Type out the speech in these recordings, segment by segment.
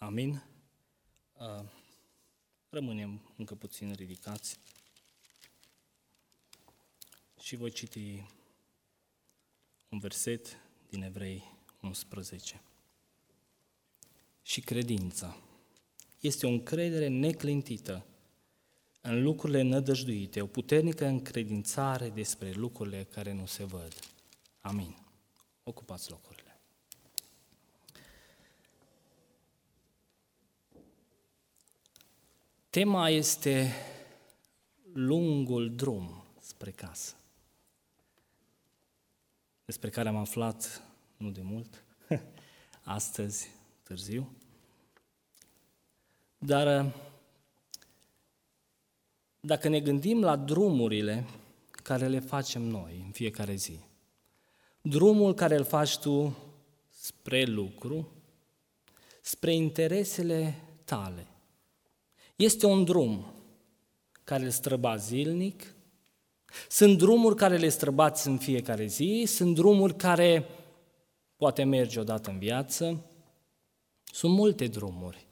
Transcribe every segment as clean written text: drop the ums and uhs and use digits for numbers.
Amin. Rămânem încă puțin ridicați și voi citi un verset din Evrei 11. Și credința este o încredere neclintită în lucrurile nădăjduite, o puternică încredințare despre lucrurile care nu se văd. Amin. Ocupați locurile. Tema este lungul drum spre casă, despre care am aflat nu de mult, astăzi, târziu. Dar dacă ne gândim la drumurile care le facem noi în fiecare zi, drumul care îl faci tu spre lucru, spre interesele tale, este un drum care îl străbați zilnic, sunt drumuri care le străbați în fiecare zi, sunt drumuri care poate mergi odată în viață, sunt multe drumuri.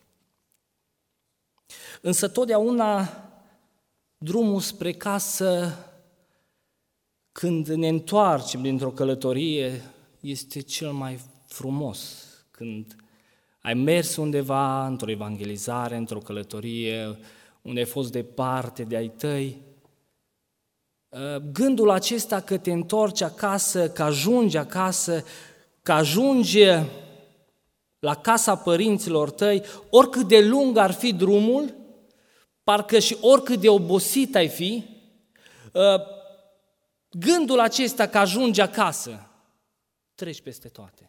Însă totdeauna drumul spre casă, când ne întoarcem dintr-o călătorie, este cel mai frumos. Când ai mers undeva, într-o evangelizare, într-o călătorie, unde ai fost departe de ai tăi, gândul acesta că te întorci acasă, că ajungi acasă, că ajungi la casa părinților tăi, oricât de lung ar fi drumul, parcă și oricât de obosit ai fi, gândul acesta că ajungi acasă, treci peste toate.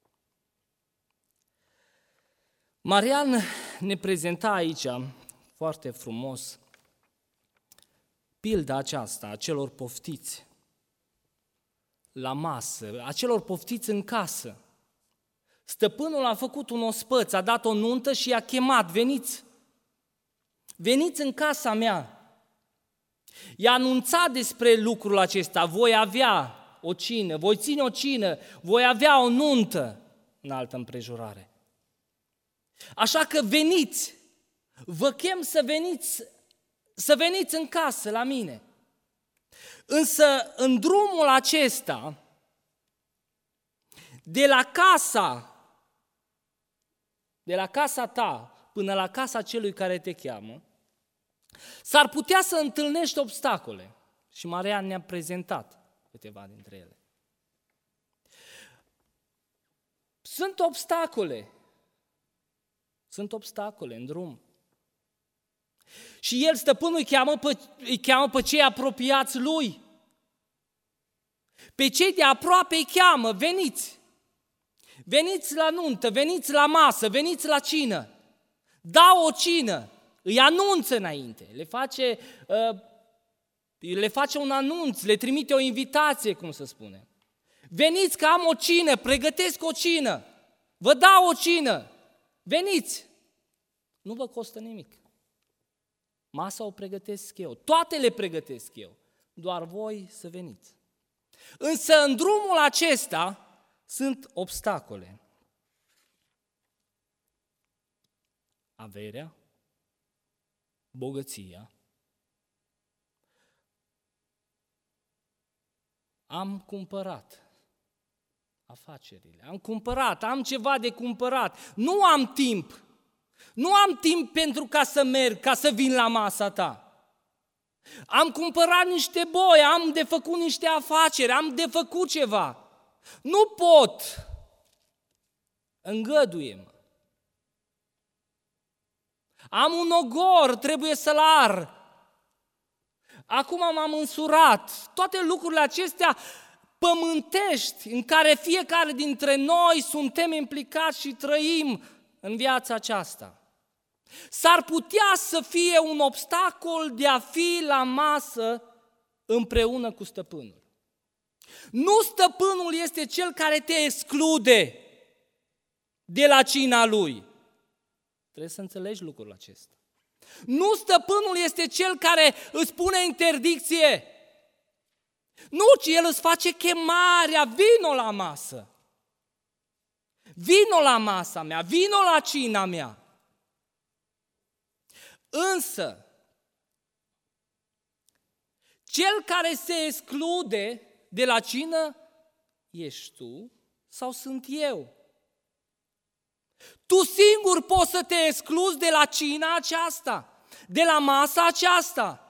Marian ne prezenta aici, foarte frumos, pilda aceasta a celor poftiți la masă, a celor poftiți în casă. Stăpânul a făcut un ospăț, a dat o nuntă și i-a chemat, veniți, veniți în casa mea. I-a anunțat despre lucrul acesta, voi avea o cină, voi ține o cină, voi avea o nuntă în altă împrejurare. Așa că veniți, vă chem să veniți în casă la mine. Însă în drumul acesta, de la casa ta până la casa celui care te cheamă, s-ar putea să întâlnești obstacole. Și Marian ne-a prezentat câteva dintre ele. Sunt obstacole în drum. Și el, stăpânul, îi cheamă pe cei apropiați lui. Pe cei de aproape îi cheamă, veniți. Veniți la nuntă, veniți la masă, veniți la cină. Dau o cină, îi anunță înainte, le face un anunț, le trimite o invitație, cum să spune. Veniți că am o cină, pregătesc o cină, vă dau o cină, veniți. Nu vă costă nimic. Masa o pregătesc eu, toate le pregătesc eu, doar voi să veniți. Însă în drumul acesta sunt obstacole. Averea, bogăția. Am cumpărat afacerile, am ceva de cumpărat, nu am timp. Nu am timp pentru ca să merg, ca să vin la masa ta. Am cumpărat niște boi, am de făcut niște afaceri, am de făcut ceva. Nu pot. Îngăduie-mă. Am un ogor, trebuie să-l ar. Acum m-am însurat. Toate lucrurile acestea pământești în care fiecare dintre noi suntem implicați și trăim în viața aceasta. S-ar putea să fie un obstacol de a fi la masă împreună cu stăpânul. Nu stăpânul este cel care te exclude de la cina lui. Trebuie să înțelegi lucrul acesta. Nu stăpânul este cel care îți pune interdicție. Nu, ci el îți face chemarea, vino la masă. Vino la masa mea, vino la cina mea. Însă, cel care se exclude de la cină, ești tu sau sunt eu? Tu singur poți să te excluzi de la cina aceasta, de la masa aceasta,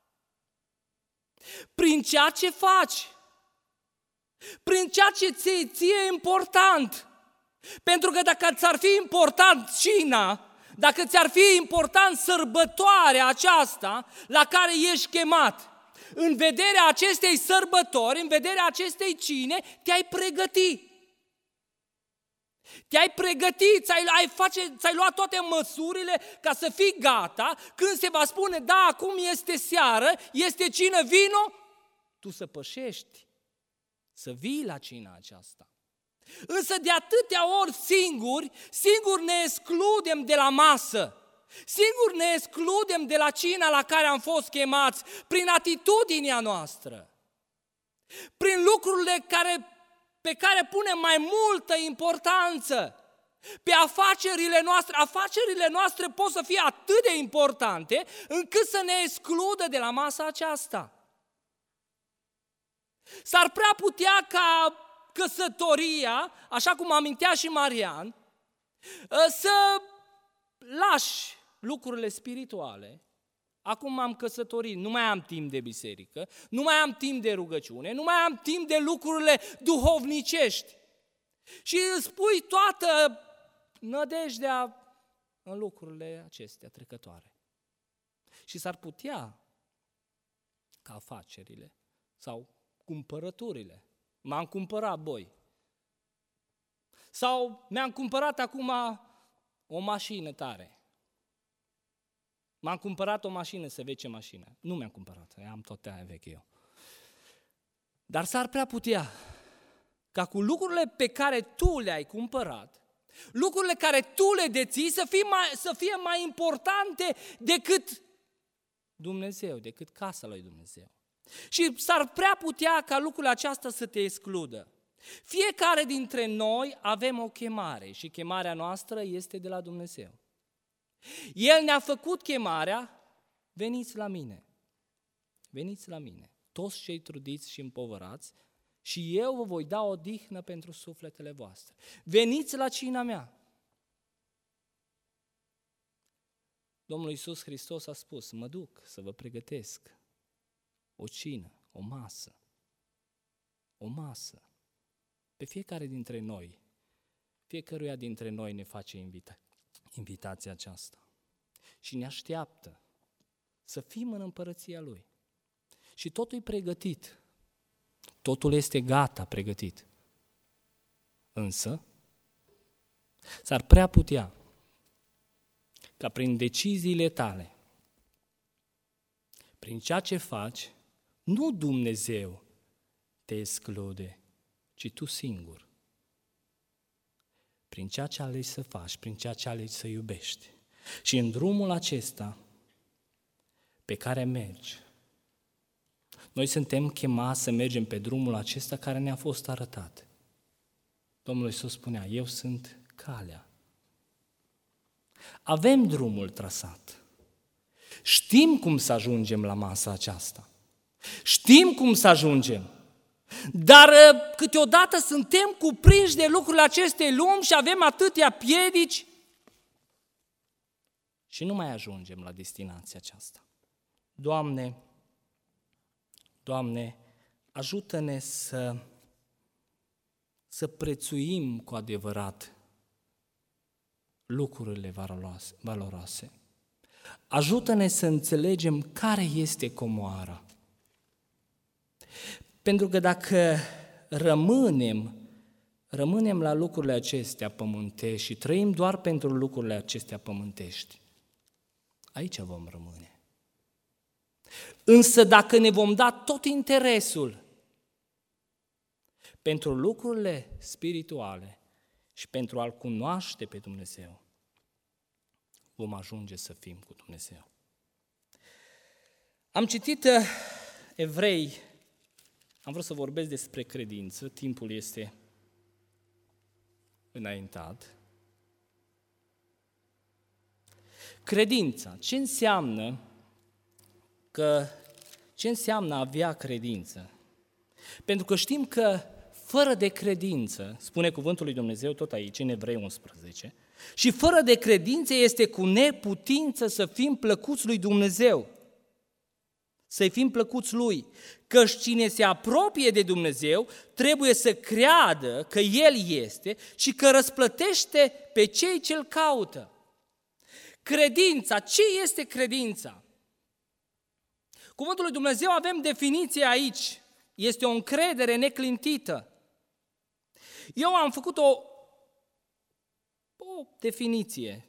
prin ceea ce faci, prin ceea ce ție e important. Pentru că dacă ți-ar fi important cina, dacă ți-ar fi important sărbătoarea aceasta la care ești chemat, în vederea acestei sărbători, în vederea acestei cine, te-ai pregăti. Te-ai pregătit, ți-ai luat toate măsurile ca să fii gata, când se va spune, da, acum este seară, este cină, vino, tu să pășești, să vii la cina aceasta. Însă de atâtea ori singur ne excludem de la masă, singur ne excludem de la cina la care am fost chemați, prin atitudinea noastră, prin lucrurile pe care punem mai multă importanță, pe afacerile noastre. Afacerile noastre pot să fie atât de importante încât să ne excludă de la masa aceasta. S-ar prea putea ca căsătoria, așa cum amintea și Marian, să lași lucrurile spirituale. Acum m-am căsătorit, nu mai am timp de biserică, nu mai am timp de rugăciune, nu mai am timp de lucrurile duhovnicești. Și îți pui toată nădejdea în lucrurile acestea trecătoare. Și s-ar putea ca afacerile sau cumpărăturile. M-am cumpărat boi. Sau mi-am cumpărat acum o mașină tare. M-am cumpărat o mașină, să vezi ce mașină. Nu mi-am cumpărat, am tot aia veche eu. Dar s-ar prea putea ca cu lucrurile pe care tu le-ai cumpărat, lucrurile care tu le deții să fie mai importante decât Dumnezeu, decât casa lui Dumnezeu. Și s-ar prea putea ca lucrurile acestea să te excludă. Fiecare dintre noi avem o chemare și chemarea noastră este de la Dumnezeu. El ne-a făcut chemarea, veniți la mine, toți cei trudiți și împovărați, și eu vă voi da odihnă pentru sufletele voastre. Veniți la cina mea. Domnul Iisus Hristos a spus, mă duc să vă pregătesc o cină, o masă. Pe fiecare dintre noi, fiecăruia dintre noi ne face invitația aceasta. Și ne așteaptă să fim în împărăția Lui. Și totul e pregătit. Totul este gata, pregătit. Însă, s-ar prea putea ca prin deciziile tale, prin ceea ce faci, nu Dumnezeu te exclude, ci tu singur. Prin ceea ce alegi să faci, prin ceea ce alegi să iubești. Și în drumul acesta pe care mergi, noi suntem chemați să mergem pe drumul acesta care ne-a fost arătat. Domnul Iisus spunea, eu sunt calea. Avem drumul trasat. Știm cum să ajungem la masa aceasta. Știm cum să ajungem. Dar câteodată suntem cuprinși de lucrurile acestei lumi și avem atâtea piedici și nu mai ajungem la destinația aceasta. Doamne, ajută-ne să prețuim cu adevărat lucrurile valoroase. Ajută-ne să înțelegem care este comoara. Pentru că dacă rămânem la lucrurile acestea pământești și trăim doar pentru lucrurile acestea pământești, aici vom rămâne. Însă dacă ne vom da tot interesul pentru lucrurile spirituale și pentru a-L cunoaște pe Dumnezeu, vom ajunge să fim cu Dumnezeu. Am citit Evrei, am vrut să vorbesc despre credință, timpul este înaintat. Credința. Ce înseamnă a avea credință? Pentru că știm că fără de credință, spune cuvântul lui Dumnezeu tot aici, în Evrei 11, și fără de credință este cu neputință să fim plăcuți lui Dumnezeu, să-i fim plăcuți lui, căci cine se apropie de Dumnezeu trebuie să creadă că El este și că răsplătește pe cei ce-L caută. Credința. Ce este credința? Cuvântul lui Dumnezeu avem definiție aici. Este o încredere neclintită. Eu am făcut o definiție.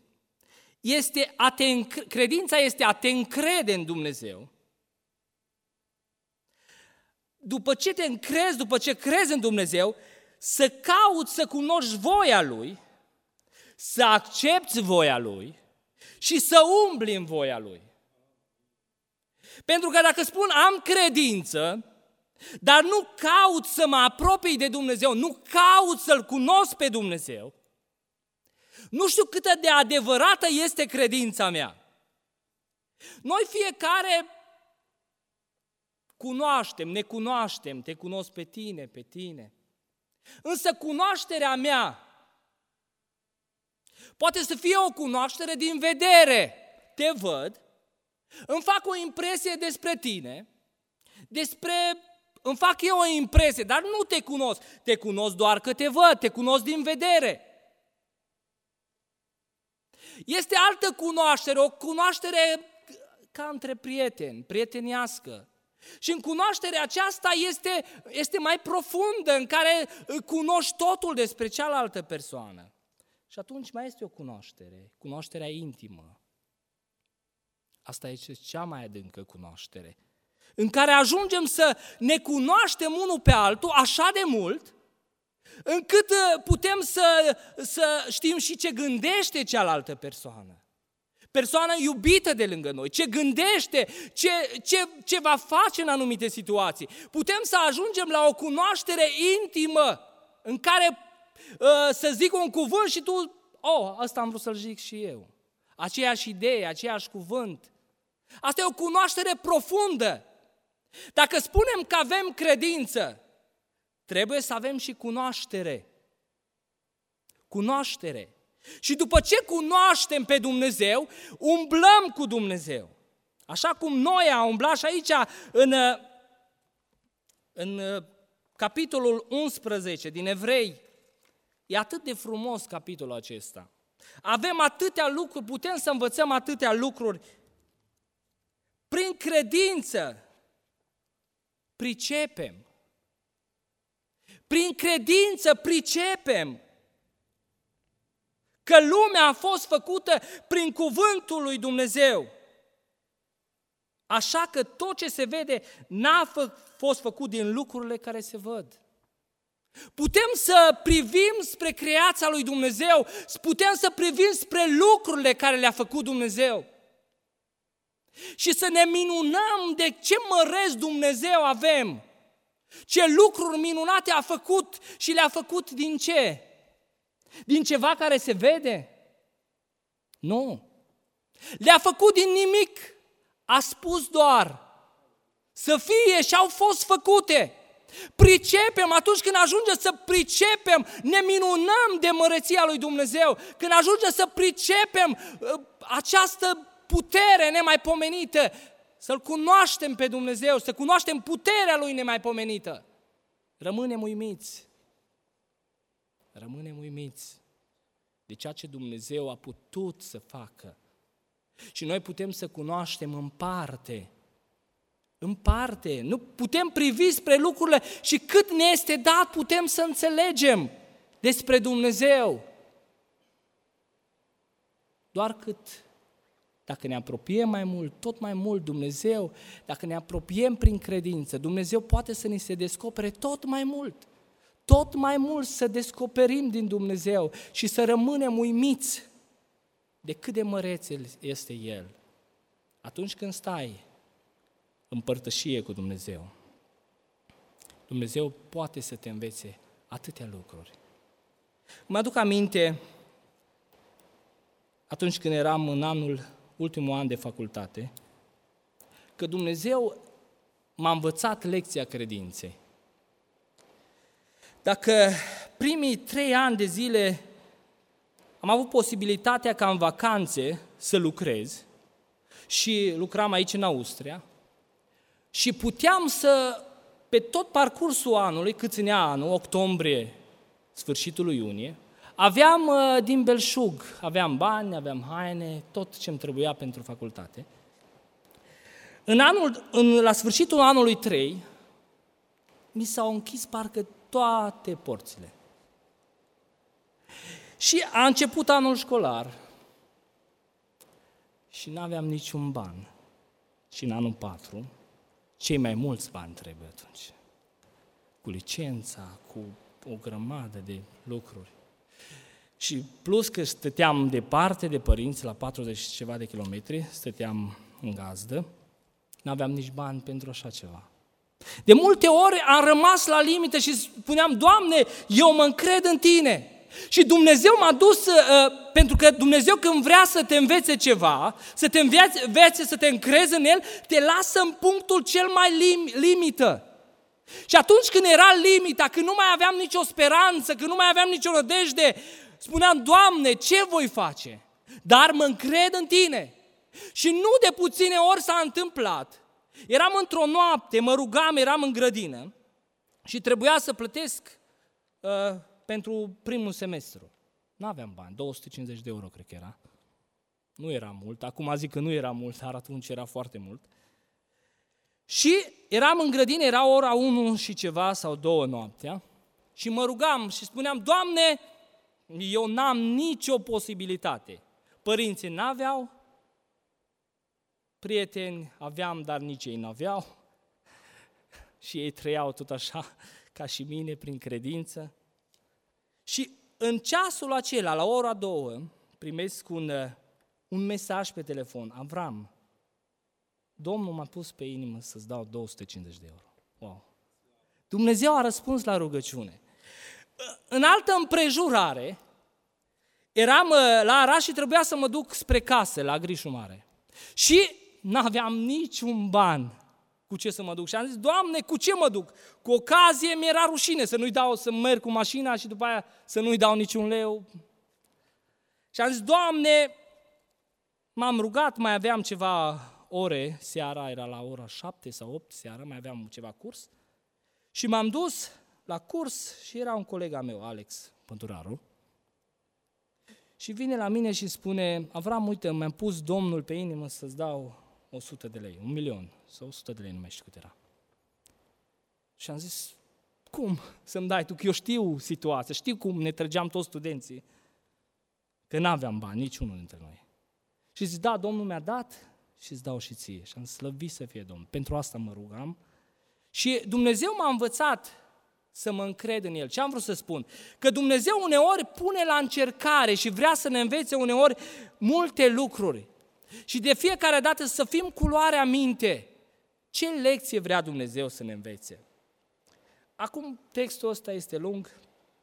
Credința este a te încrede în Dumnezeu. După ce te încrezi, după ce crezi în Dumnezeu, să cauți să cunoști voia Lui, să accepți voia Lui și să umbli în voia Lui. Pentru că dacă spun am credință, dar nu caut să mă apropii de Dumnezeu, nu caut să-L cunosc pe Dumnezeu, nu știu cât de adevărată este credința mea. Noi fiecare cunoaștem, ne cunoaștem, te cunosc pe tine. Însă cunoașterea mea poate să fie o cunoaștere din vedere. Te văd, îmi fac o impresie despre tine, îmi fac eu o impresie, dar nu te cunosc. Te cunosc doar că te văd, te cunosc din vedere. Este altă cunoaștere, o cunoaștere ca între prieteni, prieteniască. Și în cunoașterea aceasta este mai profundă, în care cunoști totul despre cealaltă persoană. Și atunci mai este o cunoaștere, cunoașterea intimă. Asta este cea mai adâncă cunoaștere, în care ajungem să ne cunoaștem unul pe altul așa de mult, încât putem să știm și ce gândește cealaltă persoană. Persoana iubită de lângă noi, ce gândește, ce va face în anumite situații. Putem să ajungem la o cunoaștere intimă, în care să zic un cuvânt și tu, ăsta am vrut să-l zic și eu. Aceeași idee, aceeași cuvânt. Asta e o cunoaștere profundă. Dacă spunem că avem credință, trebuie să avem și cunoaștere. Cunoaștere. Și după ce cunoaștem pe Dumnezeu, umblăm cu Dumnezeu. Așa cum Noe a umblat și aici în capitolul 11 din Evrei, e atât de frumos capitolul acesta. Avem atâtea lucruri, putem să învățăm atâtea lucruri. Prin credință pricepem. Prin credință pricepem că lumea a fost făcută prin cuvântul lui Dumnezeu. Așa că tot ce se vede n-a fost făcut din lucrurile care se văd. Putem să privim spre creația lui Dumnezeu, putem să privim spre lucrurile care le-a făcut Dumnezeu și să ne minunăm de ce măreț Dumnezeu avem, ce lucruri minunate a făcut și le-a făcut din ce? Din ceva care se vede? Nu. Le-a făcut din nimic. A spus doar să fie și au fost făcute. Pricepem, atunci când ajunge să pricepem, ne minunăm de măreția lui Dumnezeu. Când ajunge să pricepem această putere nemaipomenită, să-L cunoaștem pe Dumnezeu, să cunoaștem puterea Lui nemaipomenită, rămânem uimiți. Rămânem uimiți de ceea ce Dumnezeu a putut să facă. Și noi putem să cunoaștem în parte. În parte. Nu putem privi spre lucrurile și cât ne este dat putem să înțelegem despre Dumnezeu. Doar cât dacă ne apropiem mai mult, tot mai mult Dumnezeu, dacă ne apropiem prin credință, Dumnezeu poate să ni se descopere tot mai mult. Tot mai mult să descoperim din Dumnezeu și să rămânem uimiți de cât de măreț este El. Atunci când stai în părtășie cu Dumnezeu, Dumnezeu poate să te învețe atâtea lucruri. Mă aduc aminte atunci când eram în ultimul an de facultate, că Dumnezeu m-a învățat lecția credinței. Dacă primii 3 ani de zile am avut posibilitatea ca în vacanțe să lucrez și lucram aici în Austria și puteam să, pe tot parcursul anului, cât ținea anul, octombrie, sfârșitul lui iunie, aveam din belșug, aveam bani, aveam haine, tot ce îmi trebuia pentru facultate. La sfârșitul anului 3, mi s-au închis parcă toate porțile. Și a început anul școlar și n-aveam niciun ban. Și în anul 4, cei mai mulți bani trebuie atunci. Cu licența, cu o grămadă de lucruri. Și plus că stăteam departe de părinți, la 40 și ceva de kilometri, stăteam în gazdă, n-aveam nici bani pentru așa ceva. De multe ori am rămas la limită și spuneam, Doamne, eu mă încred în Tine. Și Dumnezeu m-a dus, pentru că Dumnezeu când vrea să te învețe ceva, să te învețe, să te încrezi în El, te lasă în punctul cel mai limită. Și atunci când era limita, când nu mai aveam nicio speranță, când nu mai aveam nicio nădejde, spuneam, Doamne, ce voi face? Dar mă încred în Tine. Și nu de puține ori s-a întâmplat. Eram într-o noapte, mă rugam, eram în grădină și trebuia să plătesc pentru primul semestru. N-aveam bani, 250 de euro cred că era. Nu era mult, acum zic că nu era mult, dar atunci era foarte mult. Și eram în grădină, era ora 1 și ceva sau 2 noaptea și mă rugam și spuneam, Doamne, eu n-am nicio posibilitate. Părinții n-aveau, prieteni aveam, dar nici ei n-aveau și ei trăiau tot așa ca și mine, prin credință. Și în ceasul acela, la ora 2, primesc un mesaj pe telefon, Avram, Domnul m-a pus pe inimă să-ți dau 250 de euro. Wow! Dumnezeu a răspuns la rugăciune. În altă împrejurare, eram la Arad și trebuia să mă duc spre casă, la Grișu Mare. Și n-aveam niciun ban cu ce să mă duc. Și am zis, Doamne, cu ce mă duc? Cu ocazie mi-era rușine să nu-i dau, să merg cu mașina și după aia să nu-i dau niciun leu. Și am zis, Doamne, m-am rugat, mai aveam ceva ore seara, era la ora 7 sau 8 seara, mai aveam ceva curs. Și m-am dus la curs și era un coleg al meu, Alex Pânturaru. Și vine la mine și spune, Avram, uite, mi-am pus Domnul pe inimă să-ți dau 100 de lei, 1.000.000 sau 100 de lei, nu mai știu cât era. Și am zis, cum să-mi dai tu? Că eu știu situația, știu cum ne trăgeam toți studenții, că n-aveam bani, niciunul dintre noi. Și zic, da, Domnul mi-a dat și îți dau și ție. Și am slăvit să fie Domnul. Pentru asta mă rugam. Și Dumnezeu m-a învățat să mă încred în El. Ce am vrut să spun? Că Dumnezeu uneori pune la încercare și vrea să ne învețe uneori multe lucruri. Și de fiecare dată să fim cu luarea minte. Ce lecție vrea Dumnezeu să ne învețe? Acum textul ăsta este lung.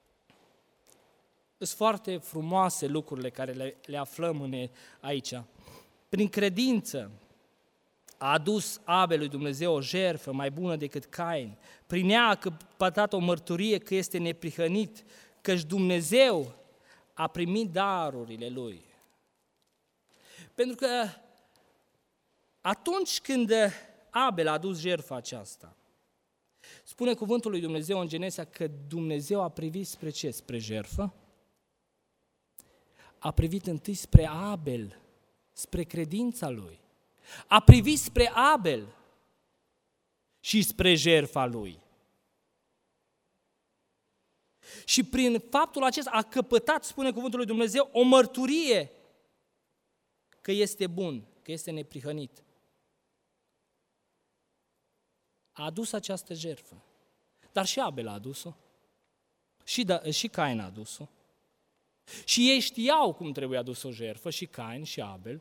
Sunt foarte frumoase lucrurile care le aflăm aici. Prin credință a adus Abel lui Dumnezeu o jertfă mai bună decât Cain. Prin ea a căpătat o mărturie că este neprihănit, căci Dumnezeu a primit darurile lui. Pentru că atunci când Abel a adus jertfa aceasta, spune cuvântul lui Dumnezeu în Genesa că Dumnezeu a privit spre ce? Spre jertfă? A privit întâi spre Abel, spre credința lui. A privit spre Abel și spre jertfa lui. Și prin faptul acesta a căpătat, spune cuvântul lui Dumnezeu, o mărturie că este bun, că este neprihănit. A adus această jertfă. Dar și Abel a adus-o. Și Cain a adus-o. Și ei știau cum trebuie adus o jertfă, și Cain și Abel.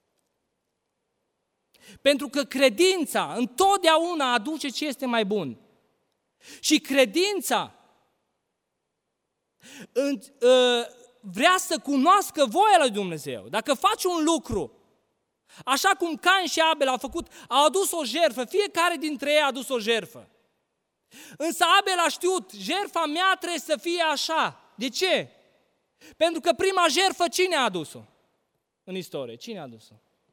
Pentru că credința întotdeauna aduce ce este mai bun. Și credința vrea să cunoască voia lui Dumnezeu, dacă faci un lucru, așa cum Cain și Abel au adus o jertfă, fiecare dintre ei a adus o jertfă. Însă Abel a știut, jertfa mea trebuie să fie așa. De ce? Pentru că prima jertfă cine a adus-o în istorie? Cine a adus-o?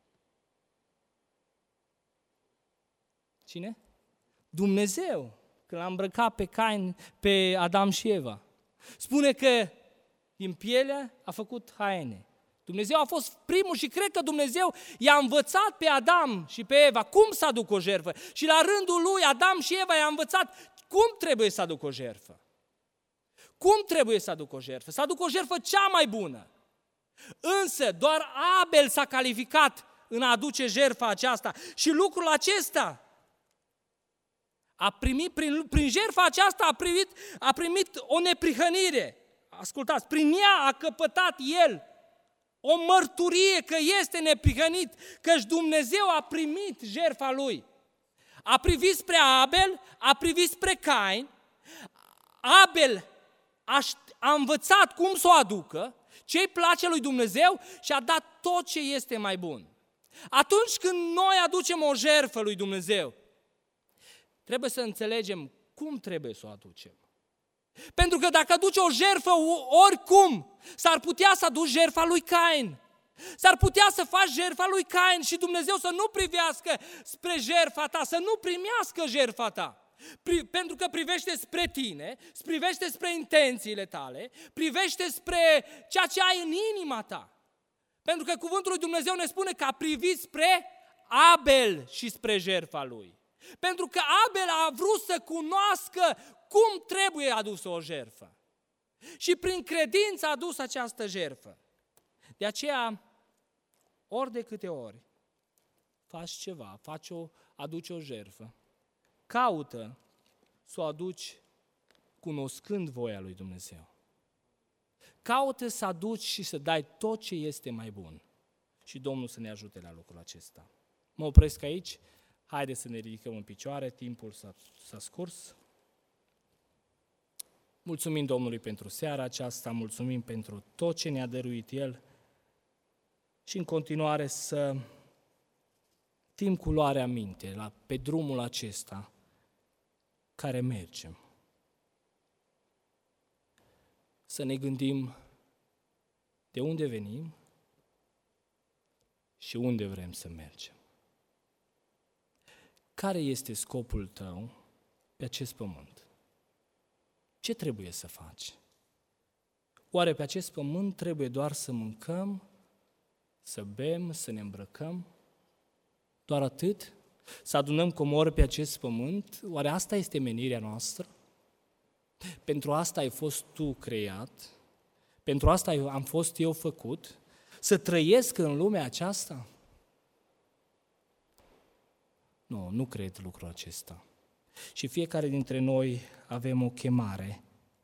Cine? Dumnezeu, când l-a îmbrăcat pe Cain, pe Adam și Eva. Spune că din piele a făcut haine. Dumnezeu a fost primul și cred că Dumnezeu i-a învățat pe Adam și pe Eva cum să aducă o jertfă. Și la rândul lui, Adam și Eva i-a învățat cum trebuie să aducă o jertfă. Cum trebuie să aducă o jertfă? Să aducă o jertfă cea mai bună. Însă doar Abel s-a calificat în a aduce jertfa aceasta și lucrul acesta a primit, prin jertfa aceasta a primit o neprihănire. Ascultați, prin ea a căpătat el o mărturie că este neprihănit, căci Dumnezeu a primit jertfa lui. A privit spre Abel, a privit spre Cain, Abel a învățat cum să o aducă, ce-i place lui Dumnezeu și a dat tot ce este mai bun. Atunci când noi aducem o jertfă lui Dumnezeu, trebuie să înțelegem cum trebuie să o aducem. Pentru că dacă aduci o jertfă oricum, s-ar putea să aduci jertfa lui Cain. S-ar putea să faci jertfa lui Cain și Dumnezeu să nu privească spre jertfa ta, să nu primească jertfa ta. Pentru că privește spre tine, privește spre intențiile tale, privește spre ceea ce ai în inima ta. Pentru că cuvântul lui Dumnezeu ne spune că a privit spre Abel și spre jertfa lui. Pentru că Abel a vrut să cunoască cum trebuie adusă o jertfă. Și prin credință a adus această jertfă. De aceea, ori de câte ori faci ceva, aduci o jertfă, caută să o aduci cunoscând voia lui Dumnezeu. Caută să aduci și să dai tot ce este mai bun. Și Domnul să ne ajute la lucrul acesta. Mă opresc aici. Haideți să ne ridicăm în picioare, timpul s-a scurs. Mulțumim Domnului pentru seara aceasta, mulțumim pentru tot ce ne-a dăruit El și în continuare să fim cu luarea minte pe drumul acesta care mergem. Să ne gândim de unde venim și unde vrem să mergem. Care este scopul tău pe acest pământ? Ce trebuie să faci? Oare pe acest pământ trebuie doar să mâncăm, să bem, să ne îmbrăcăm? Doar atât? Să adunăm comori pe acest pământ? Oare asta este menirea noastră? Pentru asta ai fost tu creat? Pentru asta am fost eu făcut? Să trăiesc în lumea aceasta? Nu cred lucrul acesta. Și fiecare dintre noi avem o chemare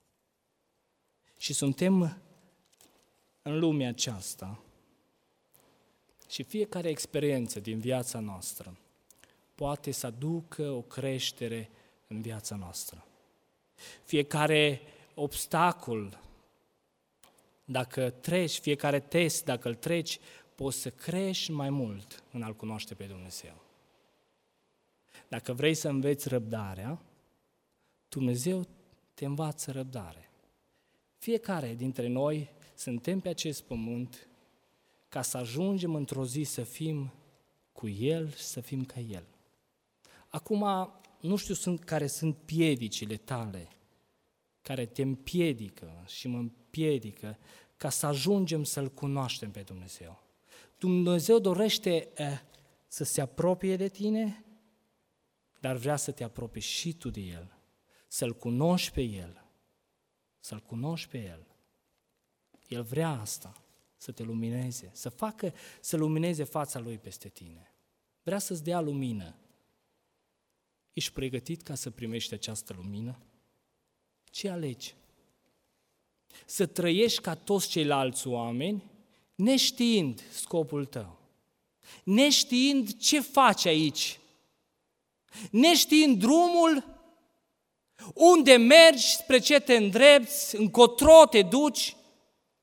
și suntem în lumea aceasta și fiecare experiență din viața noastră poate să aducă o creștere în viața noastră. Fiecare obstacol, dacă treci, fiecare test, dacă îl treci, poți să crești mai mult în a-L cunoaște pe Dumnezeu. Dacă vrei să înveți răbdarea, Dumnezeu te învață răbdare. Fiecare dintre noi suntem pe acest pământ ca să ajungem într-o zi să fim cu El și să fim ca El. Acum, nu știu care sunt piedicile tale, care te împiedică și mă împiedică ca să ajungem să-L cunoaștem pe Dumnezeu. Dumnezeu dorește să se apropie de tine, dar vrea să te apropii și tu de El, să-L cunoști pe El, să-L cunoști pe El. El vrea asta, să te lumineze, să lumineze fața Lui peste tine. Vrea să-ți dea lumină. Ești pregătit ca să primești această lumină? Ce alegi? Să trăiești ca toți ceilalți oameni, neștiind scopul tău, neștiind ce faci aici, neștiind drumul, unde mergi, spre ce te îndrepți, încotro te duci,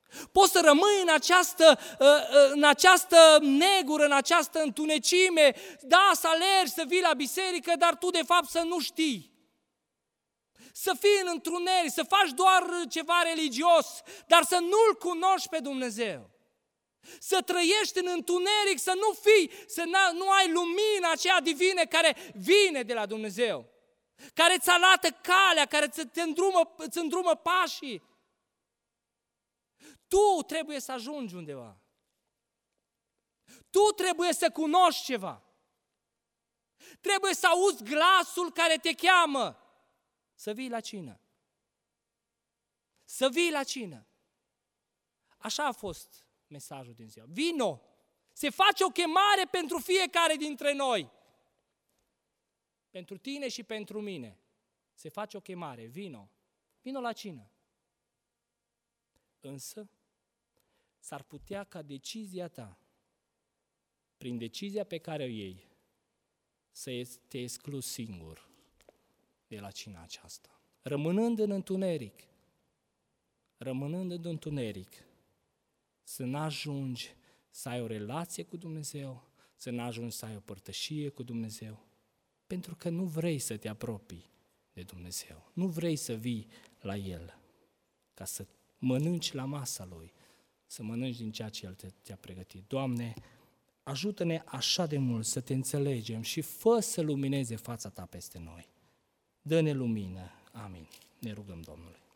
Poți să rămâi în această negură, în această întunecime, da, să alergi, să vii la biserică, dar tu de fapt să nu știi. Să fii în întuneric, să faci doar ceva religios, dar să nu-L cunoști pe Dumnezeu. Să trăiești în întuneric, să nu ai lumina aceea divină care vine de la Dumnezeu, care îți arată calea, care îți îndrumă pașii. Tu trebuie să ajungi undeva. Tu trebuie să cunoști ceva. Trebuie să auzi glasul care te cheamă să vii la cină. Să vii la cină. Așa a fost mesajul din ziua. Vino! Se face o chemare pentru fiecare dintre noi. Pentru tine și pentru mine. Se face o chemare. Vino! Vino la cină. Însă, s-ar putea ca decizia ta, prin decizia pe care o iei, să te exclus singur de la cina aceasta. Rămânând în întuneric, să n-ajungi să ai o relație cu Dumnezeu, să n-ajungi să ai o părtășie cu Dumnezeu, pentru că nu vrei să te apropii de Dumnezeu, nu vrei să vii la El, ca să mănânci la masa Lui, să mănânci din ceea ce El te-a pregătit. Doamne, ajută-ne așa de mult să te înțelegem și fă să lumineze fața Ta peste noi. Dă-ne lumină. Amin. Ne rugăm Domnului.